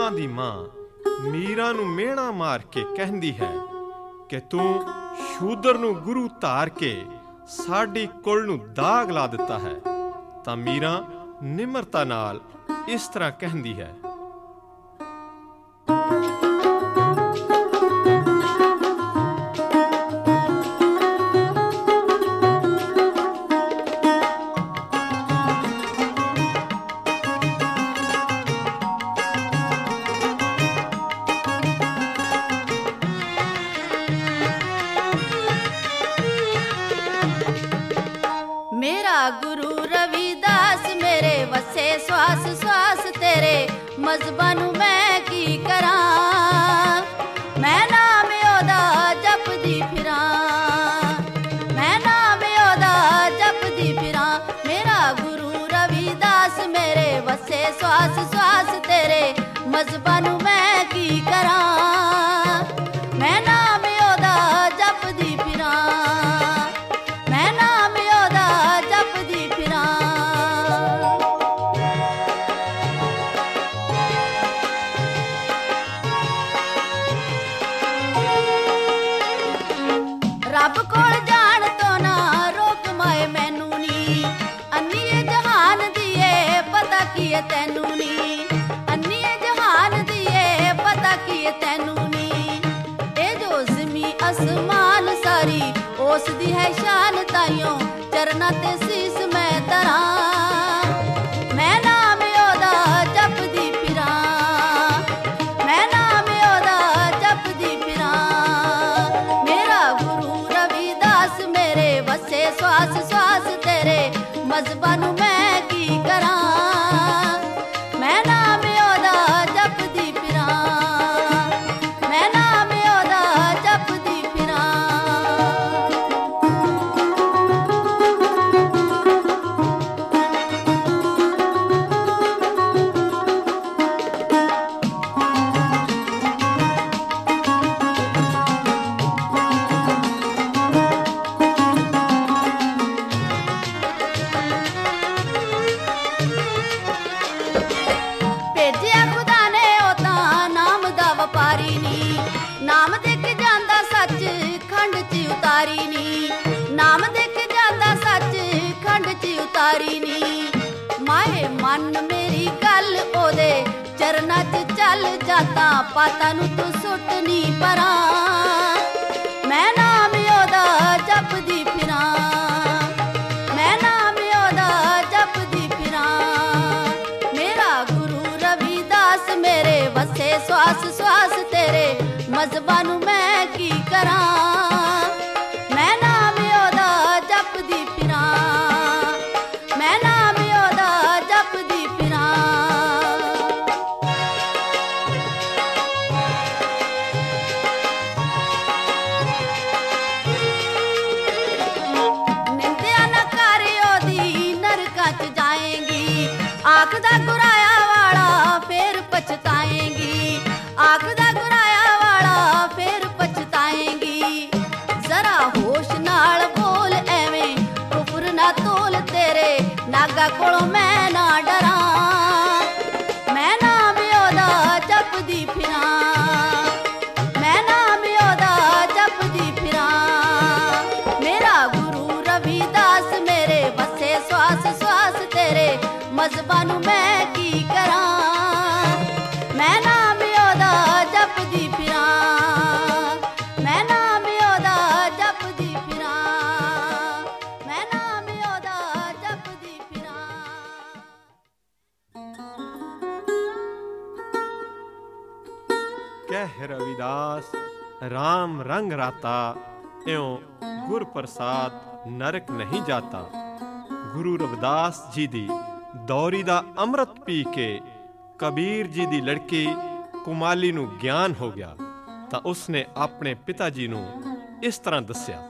ਮੀਰਾਂ ਦੀ ਮਾਂ ਮੀਰਾਂ ਨੂੰ ਮਿਹਣਾ ਮਾਰ ਕੇ ਕਹਿੰਦੀ ਹੈ ਕਿ ਤੂੰ ਸ਼ੂਦਰ ਨੂੰ ਗੁਰੂ ਧਾਰ ਕੇ ਸਾਡੀ ਕੁਲ ਨੂੰ ਦਾਗ ਲਾ ਦਿੱਤਾ ਹੈ। ਤਾਂ ਮੀਰਾਂ ਨਿਮਰਤਾ ਨਾਲ ਇਸ ਤਰ੍ਹਾਂ ਕਹਿੰਦੀ ਹੈ, गुरु रविदास मेरे वसे श्वास श्वास तेरे मजहबां नूं मैं की करां, मैं नाम ओदा जपदी फिरां, मैं नाम ओदा जपदी फिरां। मेरा गुरु रविदास मेरे वसे श्वास श्वास तेरे मजहबां नूं मैं की करां, मैं नाम ओदा जपदी फिरां, मैं नाम ओदा जपदी फिरां। रब कोल जान तो ना रोक माए मैनू नी, अन्नीए जहान दिए पता की है तैनू नी, अन्नीए जहान दिए पता की है तैनू नी। ए जो ज़मी आसमान सारी उस दी है शान, ताइयों चरना ते सीस मैं धरां, मैं नाम ओदा जपदी फिरां, मैं नाम ओदा जपदी फिरां। मेरा गुरु रविदास मेरे वसे श्वास श्वास तेरे मजहबां नूं मैं की करां, मैं नाम ओदा जपदी फिरां, मैं नाम ओदा जपदी फिरां। ਭੇਜਿਆ ਖੁਦਾ ਨੇ ਉਹ ਤਾਂ ਨਾਮ ਦਾ ਵਪਾਰੀ ਨੀ, ਨਾਮ ਦੇ ਕੇ ਜਾਂਦਾ ਸੱਚ ਖੰਡ 'ਚ ਉਤਾਰੀ ਨੀ, ਨਾਮ ਦੇ ਕੇ ਜਾਂਦਾ ਸੱਚ ਖੰਡ 'ਚ ਉਤਾਰੀ ਨੀ। ਮਾਏ ਮਨ ਮੇਰੀ ਗੱਲ ਉਹਦੇ ਚਰਨਾਂ 'ਚ ਚੱਲ, ਜਾਤਾਂ ਪਾਤਾਂ ਨੂੰ ਤੂੰ ਸੁੱਟ ਨੀ ਪਰਾਂ, ਮੈਂ ਨਾਮ ਉਹਦਾ ਜਪਦੀ ਫਿਰਾਂ, ਮੈਂ ਨਾਮ ਉਹਦਾ ਜਪਦੀ ਫਿਰਾਂ। मेरा गुरु रविदास मेरे वसे श्वास श्वास तेरे मजहबां नूं मैं की करां, मैं नाम ओदा जपदी फिरां, मैं नाम ओदा जपदी फिरां। निंदिया न कर ओदी नरकां च जाएंगी, आखदा गुराया वाला फिर पछताएंगी, आखदा गुराया वाला फिर पछताएंगी। जरा होश नाल बोल एवें कुफर ना तोल, तेरे नागा कोलों मैं ना डरां, मैं नाम ओदा जपदी फिरां, मैं नाम ओदा जपदी फिरां। मेरा गुरु रविदास मेरे वसे श्वास श्वास तेरे मजहबां नूं मैं की करां, मैं नाम ओदा जपदी फिरां, मैं नाम ओदा जपदी फिरां, मैं नाम ओदा जपदी फिरां। ਕਹਿ ਰਵਿਦਾਸ ਰਾਮ ਰੰਗ ਰਾਤਾ, ਇਉਂ ਗੁਰ ਪ੍ਰਸਾਦ ਨਰਕ ਨਹੀਂ ਜਾਤਾ। ਗੁਰੂ ਰਵਿਦਾਸ ਜੀ ਦੀ ਦੌਰੀ ਦਾ ਅੰਮ੍ਰਿਤ ਪੀ ਕੇ ਕਬੀਰ ਜੀ ਦੀ ਲੜਕੀ ਕੁਮਾਲੀ ਨੂੰ ਗਿਆਨ ਹੋ ਗਿਆ, ਤਾਂ ਉਸਨੇ ਆਪਣੇ ਪਿਤਾ ਜੀ ਨੂੰ ਇਸ ਤਰ੍ਹਾਂ ਦੱਸਿਆ,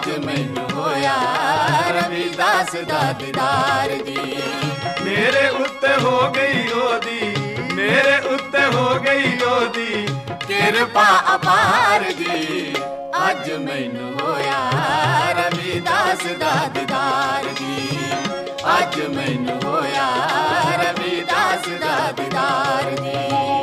ਅੱਜ ਮੈਨੂੰ ਹੋਇਆ ਰਵਿਦਾਸ ਦਾ ਦੀਦਾਰ ਜੀ। ਮੇਰੇ ਉੱਤੇ ਹੋ ਗਈ ਉਹਦੀ, ਮੇਰੇ ਉੱਤੇ ਹੋ ਗਈ ਉਹਦੀ ਕਿਰਪਾ ਅਪਾਰ ਜੀ। ਅੱਜ ਮੈਨੂੰ ਹੋਇਆ ਰਵਿਦਾਸ ਦਾ ਦੀਦਾਰ ਜੀ। ਅੱਜ ਮੈਨੂੰ ਹੋਇਆ ਰਵਿਦਾਸ ਦਾ ਦੀਦਾਰ ਜੀ।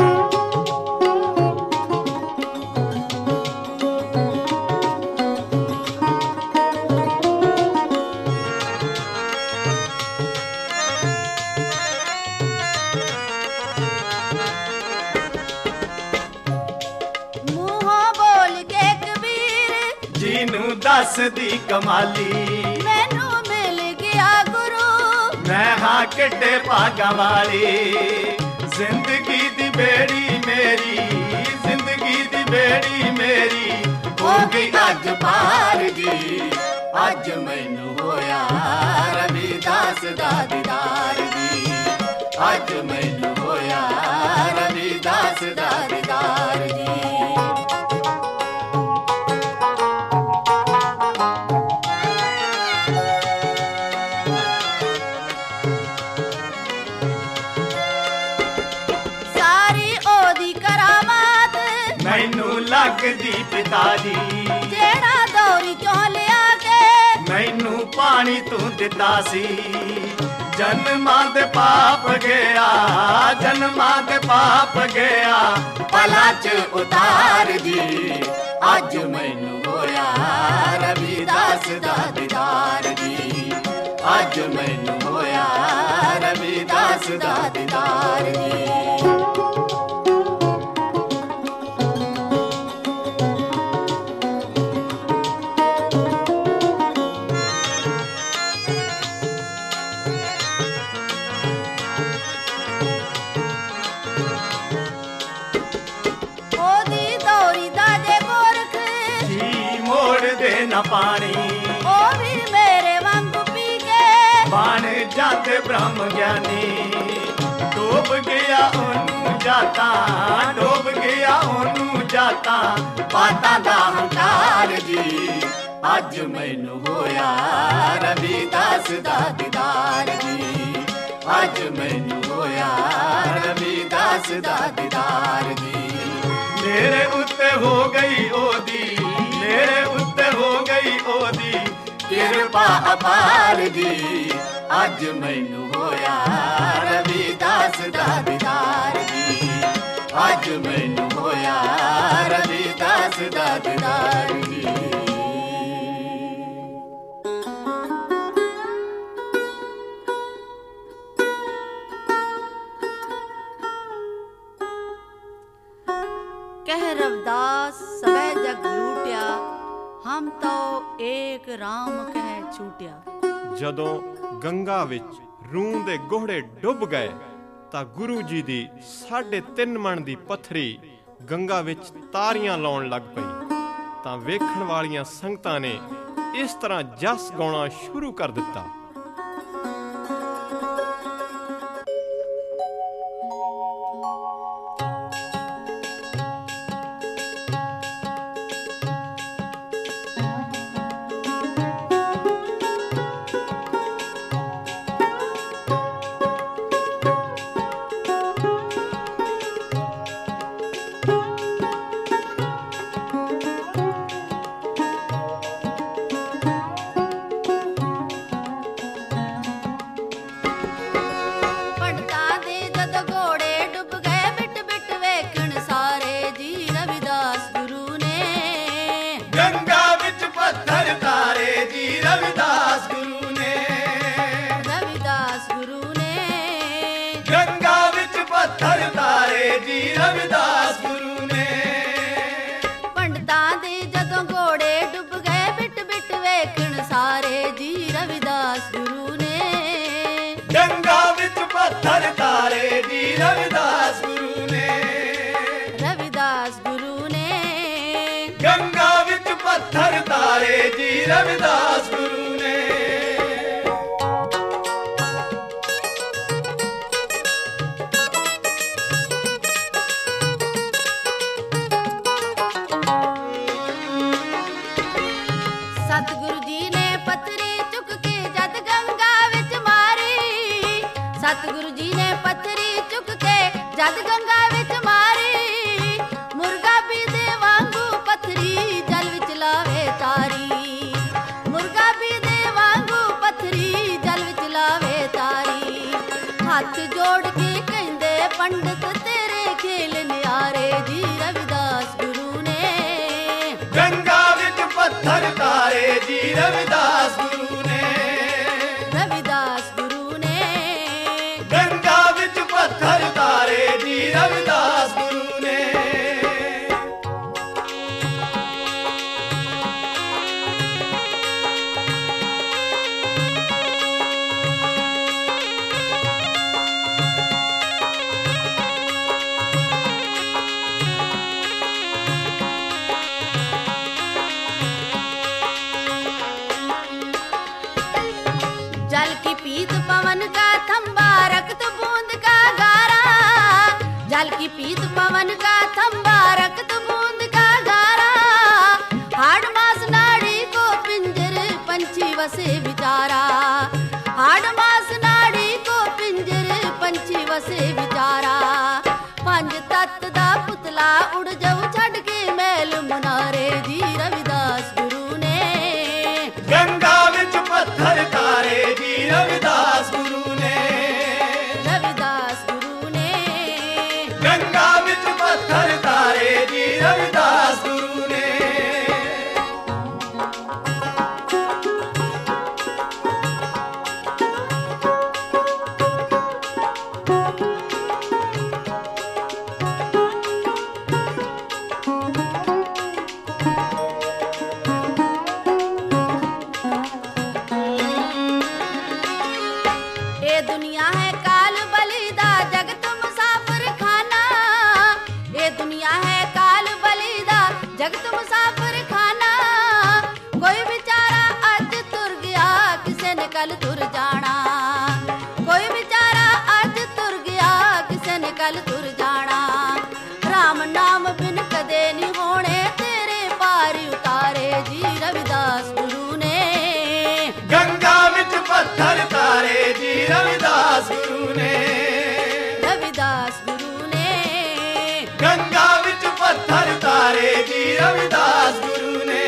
ਦੱਸਦੀ ਕਮਾਲੀ ਮੈਨੂੰ ਮਿਲ ਗਿਆ ਗੁਰੂ, ਮੈਂ ਹਾਂ ਕਿੱਡੇ ਭਾਗਾਂ ਵਾਲੀ। ਜ਼ਿੰਦਗੀ ਦੀ ਬੇੜੀ ਮੇਰੀ, ਜ਼ਿੰਦਗੀ ਦੀ ਬੇੜੀ ਮੇਰੀ ਹੋ ਗਈ ਅੱਜ ਪਾਰ ਜੀ। ਅੱਜ ਮੈਨੂੰ ਹੋਇਆ ਰਵਿਦਾਸ ਦਾ ਦੀਦਾਰ ਜੀ। ਅੱਜ ਮੈਨੂੰ ਹੋਇਆ ਰਵਿਦਾਸ ਦਾ ਦੀਦਾਰ ਜੀ। ਲੱਗਦੀ ਪਿਤਾ ਜੀ, ਜਿਹੜਾ ਦੌਰੀ ਚੋਂ ਲਿਆ ਕੇ ਮੈਨੂੰ ਪਾਣੀ ਤੂੰ ਦਿੱਤਾ ਸੀ। ਜਨਮਾਂ ਦੇ ਪਾਪ ਗਿਆ, ਜਨਮਾਂ ਦੇ ਪਾਪ ਗਿਆ ਪਲਾਂ 'ਚ ਉਤਾਰ ਜੀ। ਅੱਜ ਮੈਨੂੰ ਹੋਇਆ ਰਵਿਦਾਸ ਦਾ ਦੀਦਾਰ ਜੀ। ਅੱਜ ਮੈਨੂੰ ਹੋਇਆ ਰਵਿਦਾਸ ਦਾ ਦੀਦਾਰ ਜੀ। ਨਾ ਪਾਣੀ ਉਹ ਵੀ ਮੇਰੇ ਵਾਂਗੂ ਪੀ ਕੇ ਬਣ ਜਾਂਦੇ ਬ੍ਰਹਮ ਗਿਆਨੀ। ਡੋਬ ਗਿਆ ਉਹਨੂੰ ਜਾਤਾ, ਡੋਬ ਗਿਆ ਉਹਨੂੰ ਜਾਤਾ ਬਾਤਾਂ ਦਾ ਹੰਕਾਰ ਜੀ। ਅੱਜ ਮੈਨੂੰ ਹੋਇਆ ਰਵਿਦਾਸ ਦਾ ਦੀਦਾਰ ਜੀ। ਅੱਜ ਮੈਨੂੰ ਹੋਇਆ ਰਵਿਦਾਸ ਦਾ ਦੀਦਾਰ ਜੀ। ਮੇਰੇ ਉੱਤੇ ਹੋ ਗਈ ਉਹਦੀ, ਮੇਰੇ ਉੱਤੇ ਹੋ ਗਈ ਉਹਦੀ ਕਿਰਪਾ ਅਪਾਰ ਜੀ। ਅੱਜ ਮੈਨੂੰ ਹੋਇਆ ਰਵਿਦਾਸ ਦਾ ਦੀਦਾਰ ਜੀ। ਅੱਜ ਮੈਨੂੰ ਹੋਇਆ ਰਵਿਦਾਸ ਦਾ ਦੀਦਾਰ ਜੀ। ਕਹਿ ਰਵਿਦਾਸ ਸਭੈ ਜਗ ਲੂਟਿਆ, ਹਮ ਤੋ ਏਕ ਰਾਮ ਕਹਿ ਛੂਟਿਆ। ਜਦੋਂ ਗੰਗਾ ਵਿੱਚ ਰੂੰ ਦੇ ਗੋਹੜੇ ਡੁੱਬ ਗਏ ਤਾਂ ਗੁਰੂ ਜੀ ਦੀ 3.5 ਮਣ ਦੀ ਪੱਥਰੀ ਗੰਗਾ ਵਿੱਚ ਤਾਰੀਆਂ ਲਾਉਣ ਲੱਗ ਪਈ। ਤਾਂ ਵੇਖਣ ਵਾਲੀਆਂ ਸੰਗਤਾਂ ਨੇ ਇਸ ਤਰ੍ਹਾਂ ਜਸ ਗਾਉਣਾ ਸ਼ੁਰੂ ਕਰ ਦਿੱਤਾ। ਰਵਿਦਾਸ ਗੁਰੂ ਨੇ ਪੰਡਤਾਂ ਦੇ ਜਦੋਂ ਘੋੜੇ ਡੁੱਬ ਗਏ, ਬਿਟ ਬਿਟ ਵੇਖਣ ਸਾਰੇ ਜੀ ਰਵਿਦਾਸ ਗੁਰੂ ਨੇ। ਗੰਗਾ ਵਿੱਚ ਪੱਥਰ ਤਾਰੇ ਜੀ ਰਵਿਦਾਸ ਗੁਰੂ ਨੇ। ਰਵਿਦਾਸ ਗੁਰੂ ਨੇ ਗੰਗਾ ਵਿੱਚ ਪੱਥਰ ਤਾਰੇ ਜੀ ਰਵਿਦਾਸ ਗੁਰੂ ਨੇ। ਸਤਿਗੁਰੂ जल की पीत पवन का थंबा रक्त बूंद का गारा हाड़ मास नाड़ी को पिंजर पंछी वसे विचारा हाड़ मास नाड़ी को पिंजर पंछी वसे विचारा पंज तत्त दा पुतला उड़ जाऊ छड़ के मैल मुनारे जी रविदास गुरु ने गंगा विच पत्थर तारे जी रविदास गुरु ने रविदास गुरु ने गंगा विच पत्थर तारे जी रविदास गुरु ने ये दुनिया है काल बलिदा जगत मुसाफिर खाना ये दुनिया है काल बलिदा जगत मुसाफिर खाना कोई बेचारा अज तुर गया किसे ने कल तुर जाना कोई बेचारा अज तुर गया किसे ने कल तुर जाना राम नाम बिन कदे नहीं होने तेरे पार उतारे जी रविदास गुरु ने गंगा विच पत्थर तारे जी रविदास गुरु ने रविदास गुरु ने गंगा विच पत्थर तारे जी रविदास गुरु ने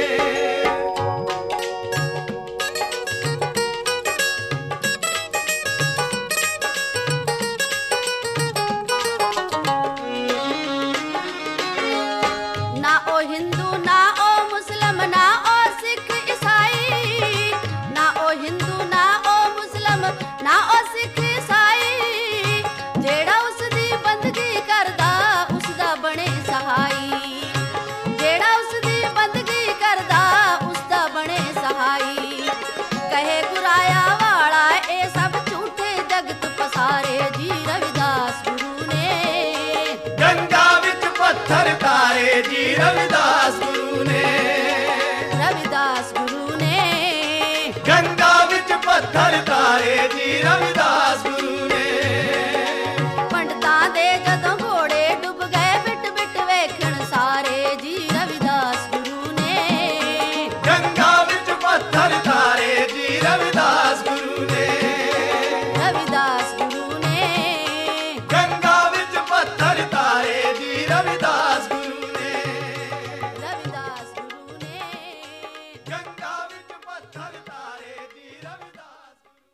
ना ओ हिंदू ना ओ मुस्लिम ना ओ सिख ईसाई ना ओ हिंदू ना ओ मुस्लिम ना ओ सिख ईसाई जेड़ा उस दी बंदगी करदा उस दा बने सहाई जेड़ा उस दी बंदगी करदा उस दा बने सहाई कहे गुराया वाला ए सब झूठे जगत पसारे जी रविदास गुरु ने गंगा विच पत्थर तारे जी रविदास गुरु ने रविदास गुरु ने गंगा विच पत्थर तारे जी रविदास गुरु ने पंडितां दे जदों घोड़े डुब गए बिट बिट वेखण सारे जी रविदास गुरु ने गंगा विच पत्थर तारे जी रविदास गुरु ने रविदास गुरु ने गंगा विच पत्थर तारे जी रविदास गुरु ने रविदास गुरु ने गंगा विच पत्थर तारे जी रविदास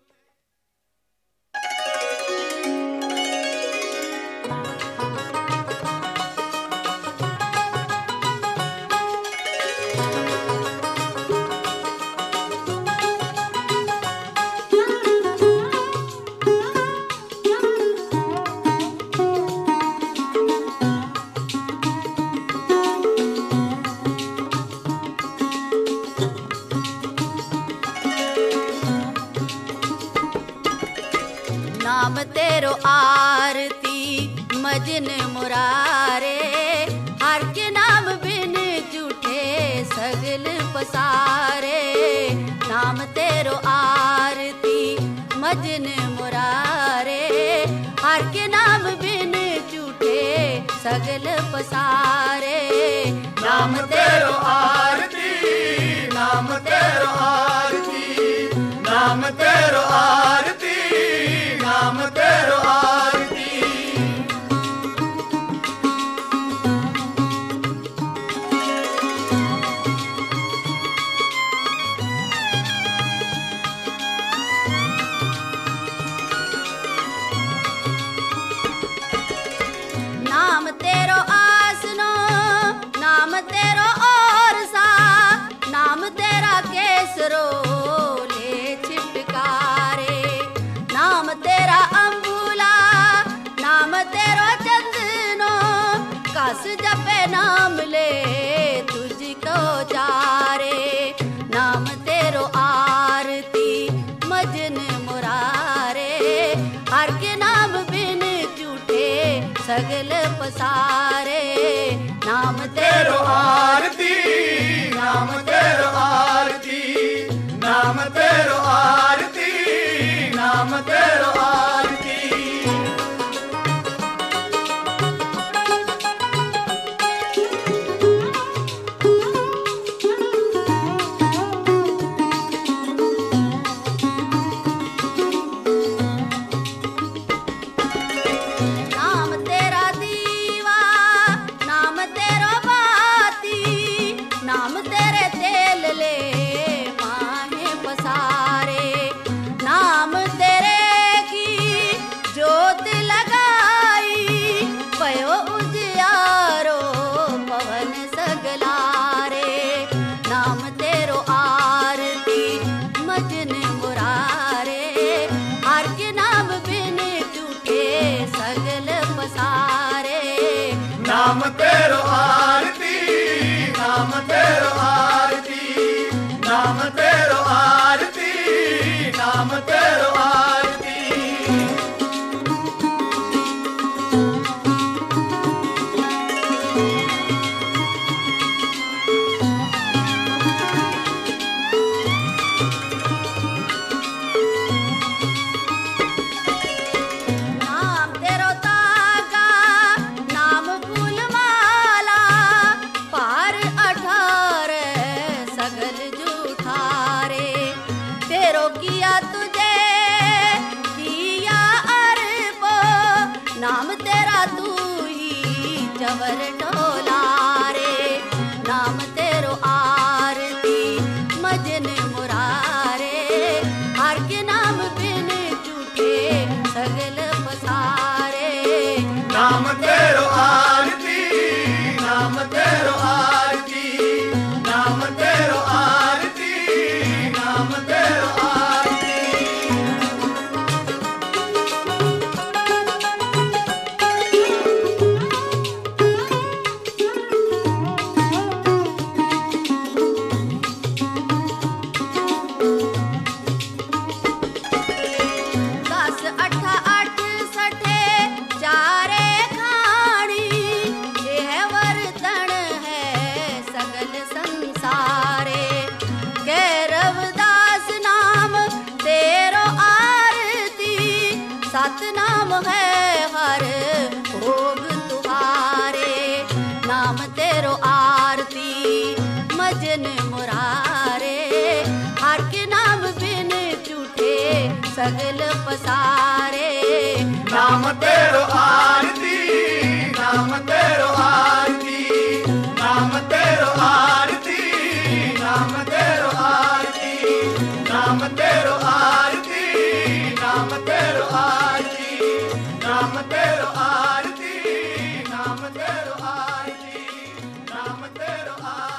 नाम तेरो आरती मजन मुरारे हर के नाम बिन झूठे सगल पसारे नाम तेरो आरती मजन मुरारे हर के नाम बिन झूठे सगल पसारे नाम तेरो आरती नाम तेरो आरती नाम तेरो आरती नाम तेरो आरती नाम तेरो आसनो नाम तेरो और सा नाम तेरा केसरो नाम तेरो आरती, नाम तेरो आरती, नाम तेरो आरती। नाम तेरो तागा, नाम फूलमाला, पार 18 सगल जूठारे। तेरो किया तुझे किया अरबो, नाम तेरा तू ही चवर ढोलारे। नाम तेरो आरती मजन मुरारे, हर के नाम बिन झूठे सगल पसारे। नाम तेरो आरती, नाम तेरो आरती, नाम तेरो आरती, नाम तेरो आरती। दस अठा अठ सठे चारे खानी, यह वर्तन है सगल संसारे। कै रविदास नाम तेरो आरती, सत नाम है हर भोग तुम्हारे। नाम तेरो आरती मजन मुरारे, हर के नाम बिन झूठे सगल पसारे। नाम तेरो आरती, नाम तेरो आरती, नाम तेरो आरती, नाम तेरो आरती, नाम तेरो आरती, नाम तेरो आरती, नाम तेरो आरती, नाम तेरो आरती, नाम तेरो आरती।